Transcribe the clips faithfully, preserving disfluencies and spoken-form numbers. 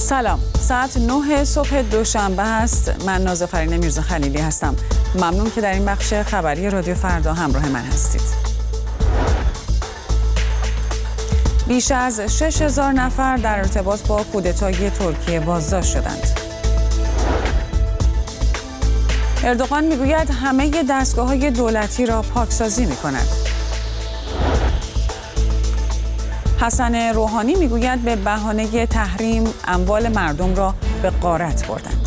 سلام، ساعت نه صبح دوشنبه هست. من نازافرین میرزا خلیلی هستم. ممنون که در این بخش خبری رادیو فردا همراه من هستید. بیش از شش هزار نفر در ارتباط با کودتای ترکیه بازداشت شدند. اردوغان میگوید همه دستگاه‌های دولتی را پاکسازی می‌کند. حسن روحانی میگوید به بهانه تحریم اموال مردم را به غارت بردند.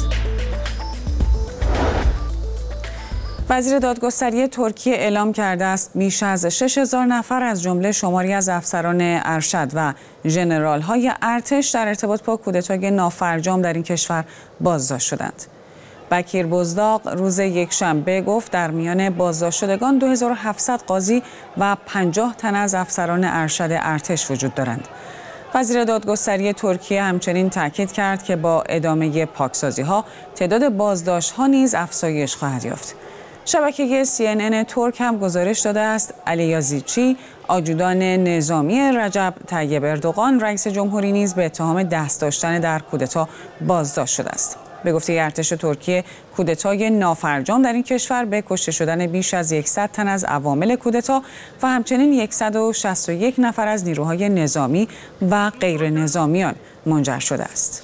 وزیر دادگستری ترکیه اعلام کرده است بیش از شش هزار نفر از جمله شماری از افسران ارشد و ژنرال‌های ارتش در ارتباط با کودتای نافرجام در این کشور بازداشت شدند. بکیر بزداق روز یکشنبه گفت در میان بازداشت شدگان دو هزار و هفتصد قاضی و پنجاه تن از افسران ارشد ارتش وجود دارند. وزیر دادگستری ترکیه همچنین تاکید کرد که با ادامه پاکسازی‌ها تعداد بازداشت‌ها نیز افزایش خواهد یافت. شبکه سی ان ان ترک هم گزارش داده است علی یازیچی، آجودان نظامی رجب طیب اردوغان رئیس جمهوری نیز به اتهام دست داشتن در کودتا بازداشت شده است. به گفته ارتش ترکیه، کودتای نافرجام در این کشور به کشته شدن بیش از صد تن از عوامل کودتا و همچنین صد و شصت و یک نفر از نیروهای نظامی و غیر نظامیان منجر شده است.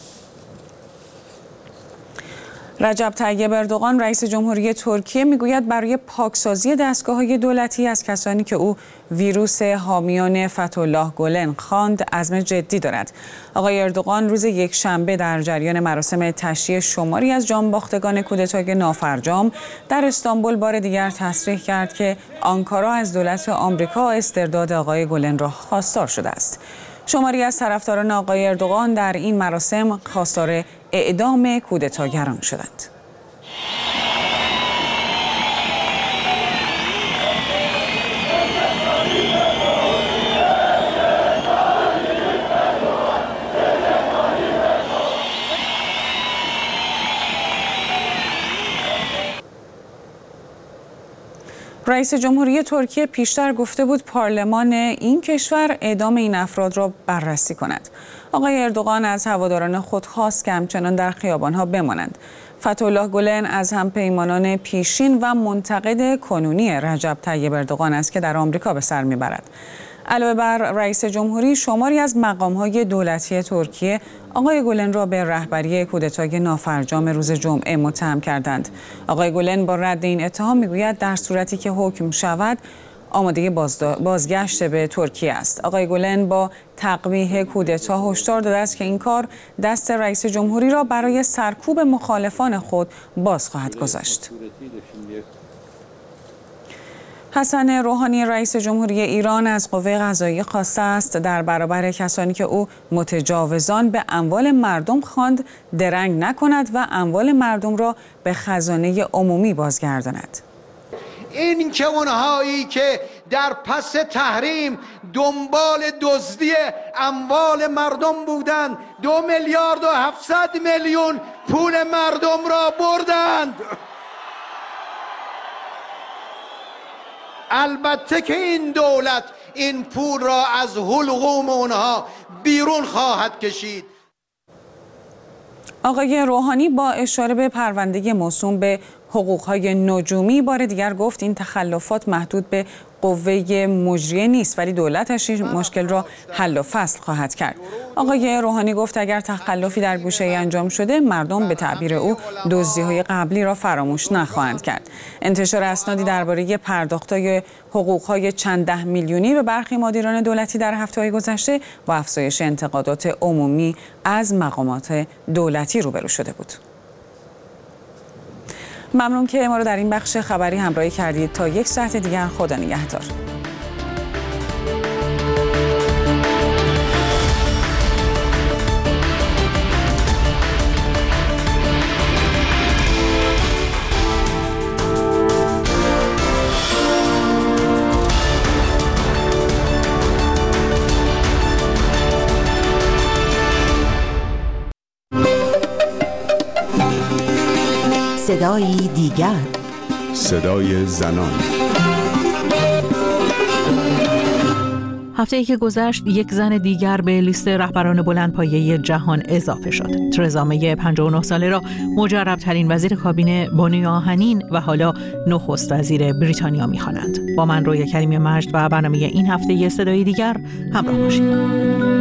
رجب طیب اردوغان رئیس جمهوری ترکیه میگوید برای پاکسازی دستگاه‌های دولتی از کسانی که او ویروس حامیان فتح‌الله گلن خواند عزم جدی دارد. آقای اردوغان روز یکشنبه در جریان مراسم تشییع شماری از جانباختگان کودتای نافرجام در استانبول بار دیگر تصریح کرد که آنکارا از دولت آمریکا استرداد آقای گلن را خواستار شده است. شماری از طرفداران آقای اردوغان در این مراسم خواستار اعدام کودتاگران شدند. رئیس جمهوری ترکیه پیشتر گفته بود پارلمان این کشور اعدام این افراد را بررسی کند. آقای اردوغان از هواداران خود خواست که همچنان در خیابان‌ها بمانند. فتح‌الله گلن از همپیمانان پیشین و منتقد کنونی رجب طیب اردوغان است که در آمریکا به سر میبرد. علاوه بر رئیس جمهوری، شماری از مقام‌های دولتی ترکیه آقای گلن را به رهبری کودتای نافرجام روز جمعه متهم کردند. آقای گلن با رد این اتهام میگوید در صورتی که حکم شود آماده بازگشت به ترکیه است. آقای گلن با تقبیح کودتا هشدار داده است که این کار دست رئیس جمهوری را برای سرکوب مخالفان خود باز خواهد گذاشت. حسن روحانی رئیس جمهوری ایران از قوه قضاییه خواسته است در برابر کسانی که او متجاوزان به اموال مردم خواند درنگ نکند و اموال مردم را به خزانه عمومی بازگرداند. این که اونهایی که در پس تحریم دنبال دزدی اموال مردم بودند دو میلیارد و هفتصد میلیون پول مردم را بردند. البته که این دولت این پول را از حلقوم اونها بیرون خواهد کشید. آقای روحانی با اشاره به پرونده موسوم به حقوق‌های نجومی بار دیگر گفت این تخلفات محدود به قوه مجریه نیست ولی دولتش این مشکل را حل و فصل خواهد کرد. آقای روحانی گفت اگر تخلفی در گوشه انجام شده مردم به تعبیر او دزدی‌های قبلی را فراموش نخواهند کرد. انتشار اسنادی درباره پرداخت‌های حقوق‌های چند ده میلیونی به برخی مدیران دولتی در هفته‌های گذشته و افزایش انتقادات عمومی از مقامات دولتی روبرو شده بود. ممنون که ما رو در این بخش خبری همراهی کردید. تا یک ساعت دیگر خدا نگهدار. صدای دیگر، صدای زنان. هفته‌ای که گذشت یک زن دیگر به لیست رهبران بلندپایه جهان اضافه شد. ترزا می پنجاه و نه ساله را مجرب‌ترین وزیر کابینه بانوی آهنین و حالا نخست وزیر بریتانیا می‌خوانند. با من رویا کریمی مجد و برنامه این هفته صدای دیگر همراه باشید.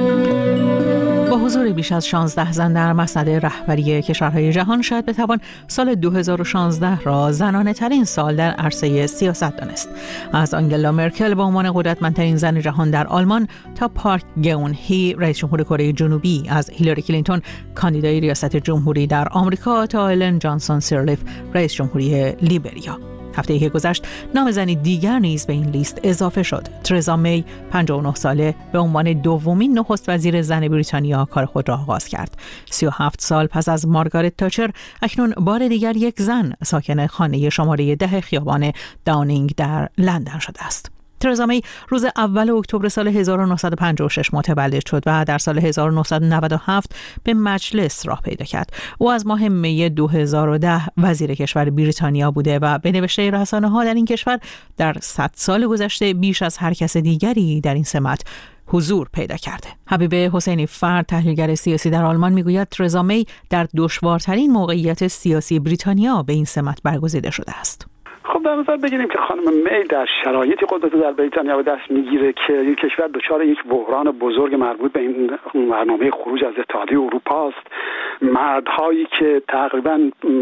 با حضور بیش از شانزده زن در مسند رهبری کشورهای جهان شاید بتوان سال دو هزار و شانزده را زنانه ترین سال در عرصه سیاست دانست. از آنگلا مرکل به عنوان قدرتمندترین زن جهان در آلمان تا پارک گئون هی رئیس جمهور کره جنوبی، از هیلاری کلینتون کاندیدای ریاست جمهوری در آمریکا تا ایلن جانسون سیرلیف رئیس جمهوری لیبریا. هفته‌ای که گذشت نام زنی دیگر نیز به این لیست اضافه شد. ترزا می پنجاه و نه ساله به عنوان دومین نخست وزیر زن بریتانیا کار خود را آغاز کرد. سی و هفت سال پس از مارگارت تاچر اکنون بار دیگر یک زن ساکن خانه شماره ده خیابان داونینگ در لندن شده است. ترزا می روز اول اکتبر سال هزار و نهصد و پنجاه و شش متولد شد و در سال هزار و نهصد و نود و هفت به مجلس راه پیدا کرد. او از ماه می دو هزار و ده وزیر کشور بریتانیا بوده و به نوشته رسانه‌ها در این کشور در صد سال گذشته بیش از هر کس دیگری در این سمت حضور پیدا کرده. حبیب حسینی فرد، تحلیلگر سیاسی در آلمان، میگوید ترزا می در دشوارترین موقعیت سیاسی بریتانیا به این سمت برگزیده شده است. خب در نظر بگیریم که خانم می در شرایطی قدرت در بریتانیا به دست میگیره که این کشور دچار یک بحران بزرگ مربوط به این برنامه خروج از اتحادیه اروپا است. مردهایی که تقریبا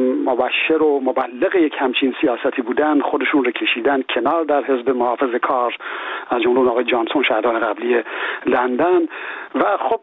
مبشر و مبلغ یک همچین سیاستی بودن خودشون رو کشیدن کنار در حزب محافظه‌کار، از جمله آقای جانسون شهردار قبلی لندن. و خب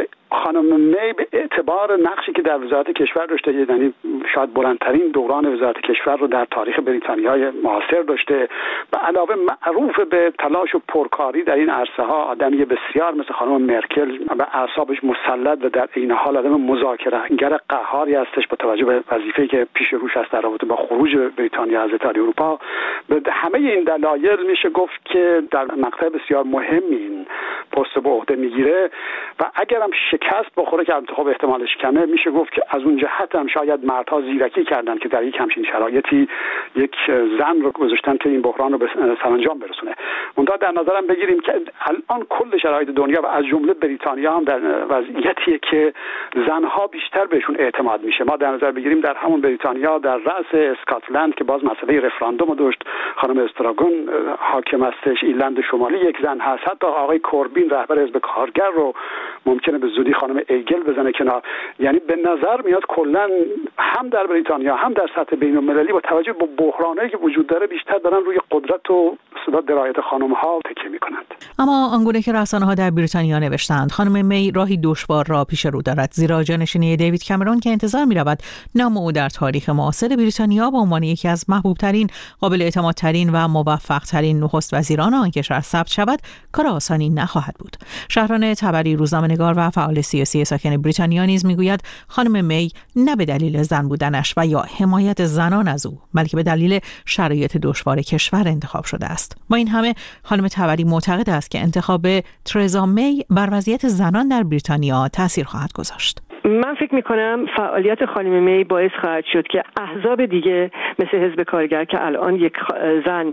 خانم می به اعتبار نقشی که در وزارت کشور داشته، یعنی شاید بلندترین دوران وزارت کشور رو در تاریخ بریتانیای معاصر داشته، به علاوه معروف به تلاش و پرکاری در این عرصه ها، آدمی بسیار مثل خانم مرکل به اعصابش مسلط و در عین حال آدم مذاکره‌گر قهاری هستش با توجه به وظیفه‌ای که پیش روش است در رابطه با خروج بریتانیا از اتحادیه اروپا. به همه این دلایل میشه گفت که در مقطع بسیار مهمی این پست به عهده میگیره و اگرم شکست بخوره که انتخاب احتمالش کمه، میشه گفت که از اون جهت هم شاید مردها زیرکی کردن که در یک همچین شرایطی یک زن رو گذاشتن که این بحران رو به سرانجام برسونه. اونجا در نظرم بگیریم که الان کل شرایط دنیا و از جمله بریتانیا هم در وضعیتیه که زنها بیشتر بهشون اعتماد میشه. ما در نظر بگیریم در همون بریتانیا در رأس اسکاتلند که باز مسئله رفراندوم داشت، خانم استراگون حاکم هستش، ایرلند شمالی یک زن هست، حتی آقای کوربین رهبر حزب کارگر رو ممکنه به زودی خانم ایگل بزنه کنار. یعنی به نظر میاد کلا هم در بریتانیا هم در سطح بین‌المللی با توجه به بحرانایی که وجود داره بیشتر دارن روی قدرت و صدا درایت خانم‌ها تکیه میکنند. اما آنگونه که رسانه‌ها در بریتانیا نوشتند خانم می راهی دشوار را پیش رو دارد، زیرا جانشینی دیوید کامرون که انتظار می‌رود نام او در تاریخ معاصر بریتانیا به عنوان یکی از محبوب‌ترین، قابل اعتمادترین و موفق‌ترین نخست وزیران آن کشور ثبت شود، کار آسانی نخواهد بود. شهران تبری، روزنامه‌نگار و فعال سیاسی ساکن بریتانیا نیز میگوید خانم می نه به دلیل زن بودنش و یا حمایت زنان از او، بلکه به دلیل شرایط دشوار کشور انتخاب شده است. با این همه خانم تبری معتقد است که انتخاب ترزا می بر وضعیت زنان در بریتانیا تاثیر خواهد گذاشت. من فکر میکنم فعالیت خانم می باعث خواهد شد که احزاب دیگه مثل حزب کارگر که الان یک زن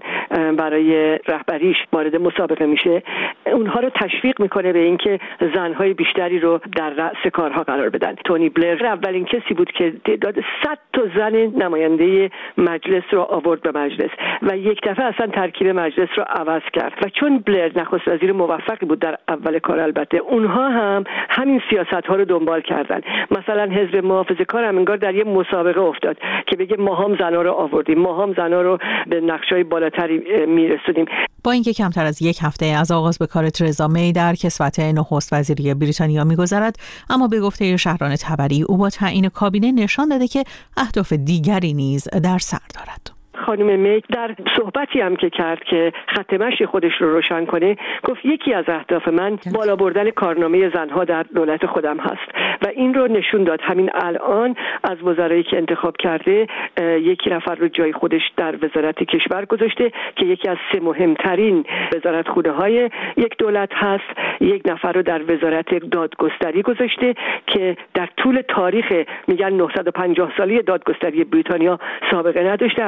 برای رهبریش وارد مسابقه میشه، اونها رو تشویق میکنه به اینکه زنهای بیشتری رو در رأس کارها قرار بدن. تونی بلر اولین کسی بود که تعداد صد تا زن نماینده مجلس رو آورد به مجلس و یک دفعه اصلا ترکیب مجلس رو عوض کرد و چون بلر نخست وزیر موفقی بود در اول کار، البته اونها هم همین سیاست‌ها رو دنبال کردن. مثلا حزب محافظه‌کار هم انگار در یه مسابقه افتاد که بگه ما هم زنا رو آوردیم، ما هم زنا رو به نقشه‌های بالاتری میرسونیم. با اینکه کمتر از یک هفته از آغاز به کار ترزا می در کسوت نخست وزیری بریتانیا می‌گذرد، اما به گفته شهران تبری او با تعیین کابینه نشان داده که اهداف دیگری نیز در سر دارد. خانم می در صحبتی هم که کرد که خط مشی خودش رو روشن کنه، گفت یکی از اهداف من بالا بردن کارنامه زنها در دولت خودم هست و این رو نشون داد. همین الان از وزرایی که انتخاب کرده یکی نفر رو جای خودش در وزارت کشور گذاشته که یکی از سه مهمترین وزارتخونه‌های یک دولت هست. یک نفر رو در وزارت دادگستری گذاشته که در طول تاریخ میگن نهصد و پنجاه سالی دادگستری بریتانیا سابقه نداشته. اولین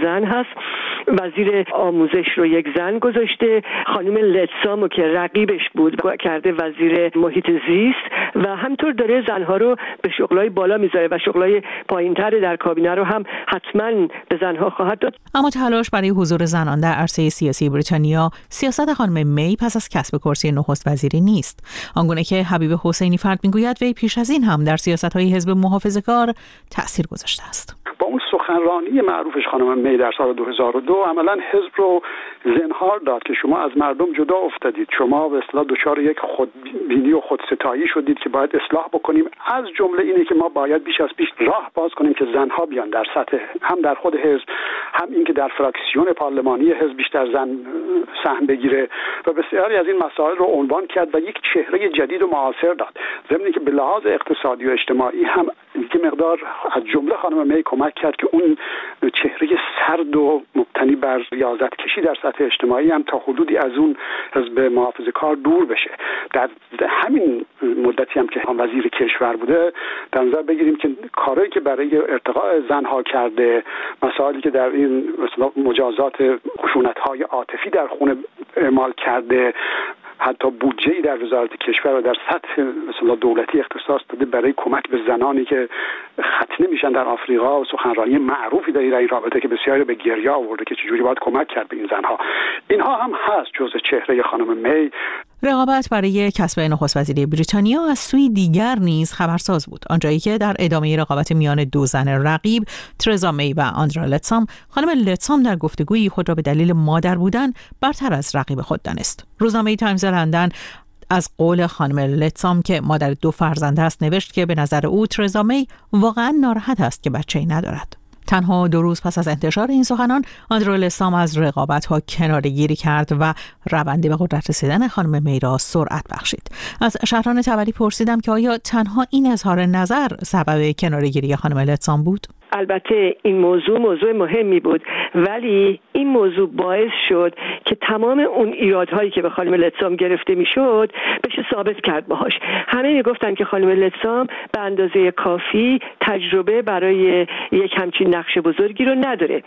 زن هست. وزیر آموزش رو یک زن گذاشته، خانم لتسامو که رقیبش بود کرده وزیر محیط زیست و همطور داره زنها رو به شغلای بالا میذاره و شغلای پایینتر در کابینه رو هم حتما به زنها خواهد داد. اما تلاش برای حضور زنان در عرصه سیاسی بریتانیا سیاست خانم می پس از کسب کرسی نخست وزیری نیست. آنگونه که حبیب حسینی فرد میگوید وی پیش از این هم در سیاست‌های حزب محافظه‌کار تأثیر گذاشته است. با اون سخنرانی معروفش خانم می در سال دو هزار و دو عملاً حزب رو زنهار داد که شما از مردم جدا افتادید، شما به اصطلاح دچار یک خودبینی و خودستایی شدید که باید اصلاح بکنیم. از جمله اینه که ما باید بیش از پیش راه باز کنیم که زنها بیان در سطح هم در خود حزب، هم اینکه در فراکسیون پارلمانی حزب بیشتر زن سهم بگیره و بسیاری از این مسائل رو عنوان کرد و یک چهره جدید و معاصر داد. ضمن اینکه به لحاظ اقتصادی و اجتماعی هم یک مقدار از جمله خانم می کمک کرد که اون چهره سرد و مبتنی بر ریاضت کشی در سطح اجتماعی هم تا حدودی از اون حزب محافظه‌کار دور بشه. در همین مدتی هم که وزیر کشور بوده در نظر بگیریم که کاری که برای ارتقاء زنها کرده، مسائلی که در این مثلا مجازات خشونت‌های عاطفی در خونه اعمال کرده، حتی بودجه‌ای در وزارت کشور و در سطح مثلا دولتی اختصاص داده برای کمک به زنانی که ختنه میشن در آفریقا و سخنرانی معروفی در این رابطه که بسیاری به گریه آورده که چجوری باید کمک کرد به این زنها. اینها هم هست جزء چهره خانم می. رقابت برای کسب نخست وزیری بریتانیا از سوی دیگر نیز خبرساز بود، آنجایی که در ادامه رقابت میان دو زن رقیب ترزا می و آندرا لتسام، خانم لتسام در گفتگویی خود را به دلیل مادر بودن برتر از رقیب خود دانست. روزنامه تایمز لندن از قول خانم لتسام که مادر دو فرزند است نوشت که به نظر او ترزا می واقعا ناراحت است که بچه‌ای ندارد. تنها دو روز پس از انتشار این سخنان، آندرا لتسام از رقابت‌ها کناره‌گیری کرد و روند به قدرت رسیدن خانم می را سرعت بخشید. از شهران تبری پرسیدم که آیا تنها این اظهار نظر سبب کناره‌گیری خانم لتسام بود؟ البته این موضوع موضوع مهمی بود، ولی این موضوع باعث شد که تمام اون ایرادهایی که به خانم لتسام گرفته میشد بشه ثابت کرد باهاش. همه میگفتن که خانم لتسام به اندازه کافی تجربه برای یک همچین نقش بزرگی رو نداره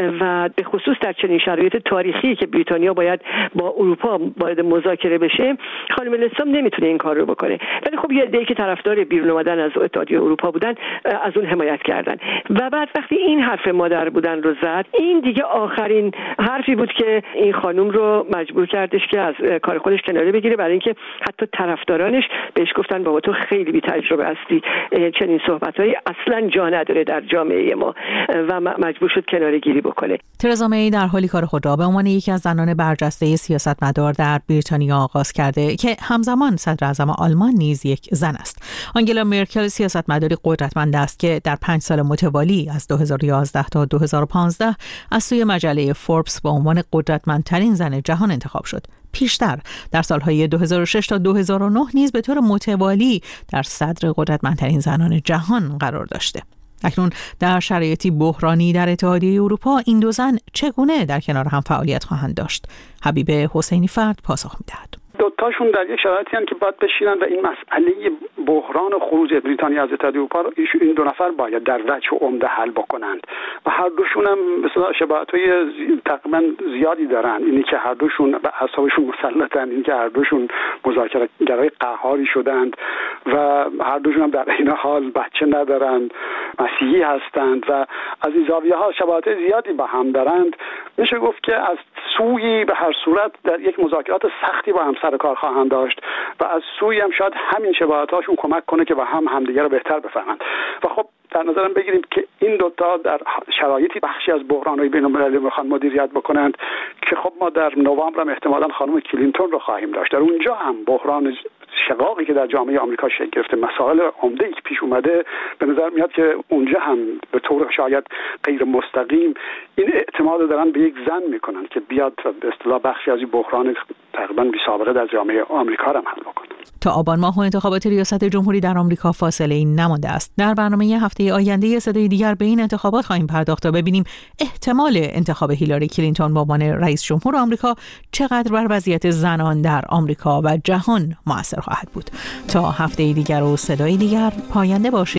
و به خصوص در چنین شرایط تاریخی که بریتانیا باید با اروپا وارد مذاکره بشه، خانم لتسام نمیتونه این کار رو بکنه. ولی خب یه عده‌ای که طرفدار بیرون اومدن از اتحادیه اروپا بودن از اون حمایت کردن و بعد وقتی این حرف مادر بودن رو زد، این دیگه آخرین حرفی بود که این خانم رو مجبور کردش که از کار خودش کناره بگیره، برای اینکه حتی طرفدارانش بهش گفتن بابا تو خیلی بی تجربه هستی، چنین صحبتایی اصلا جا نداره در جامعه ما و مجبور شد کناره گیری بکنه. ترزا می در حالی کار خود را به عنوان یکی از زنان برجسته سیاستمدار در بریتانیا آغاز کرده که همزمان صدر اعظم آلمان نیز یک زن است. آنگلا مرکل سیاستمداری قدرتمند است که در پنج سال متوالی از دو هزار و یازده تا دو هزار و پانزده از سوی مجله فوربس به عنوان قدرتمندترین زن جهان انتخاب شد. پیشتر در سالهای دو هزار و شش تا دو هزار و نه نیز به طور متوالی در صدر قدرتمندترین زنان جهان قرار داشته. اکنون در شرایطی بحرانی در اتحادیه اروپا این دو زن چگونه در کنار هم فعالیت خواهند داشت؟ حبیب حسینی فرد پاسخ می‌دهد. دوتاشون در یک شرایطی هستند که باید بشینن و این مسئله بحران خروج بریتانیا از اتحادیه اروپا رو این دو نفر باید در وجه عمده حل بکنند و هر دوشون هم مثلا شباهت‌های تقریبا زیادی دارن. اینی که هر دوشون به اعصابشون مسلطن، اینی که هر دوشون مذاکره‌گرای قهاری شدند و هر دوشون هم در این حال بچه ندارند، مسیحی هستند و از این زاویه‌ها شباهت زیادی با هم دارند. میشه گفت که از سوی به هر صورت در یک مذاکرات سختی با هم سر کار خواهند داشت و از سوی هم شاید همین شباهت‌هاشون کمک کنه که با هم همدیگر رو بهتر بفهمند و خب در نظرم بگیریم که این دوتا در شرایطی بخشی از بحران‌های بین‌المللی میخوان مدیریت بکنند که خب ما در نوامبر هم احتمالاً خانم کلینتون رو خواهیم داشت. در اونجا هم بحران شقاقی که در جامعه آمریکا شکل گرفته، مسائل عمده‌ای که پیش اومده، به نظر میاد که اونجا هم به طور شاید غیر مستقیم این اعتماد دارن به یک زن میکنن که بیاد به اصطلاح بخشی از این بحران تقریباً بی سابقه در جامعه آمریکا هم حل بکنه. تا آبان ماه و انتخابات ریاست جمهوری در آمریکا فاصله ای نمانده است. در برنامه هفته آینده صدای دیگر به این انتخابات خواهیم پرداخت تا ببینیم احتمال انتخاب هیلاری کلینتون به عنوان رئیس جمهور آمریکا چقدر بر وضعیت زنان در آمریکا و جهان مؤثر خواهد بود. تا هفته دیگر و صدای دیگر پاینده باشید.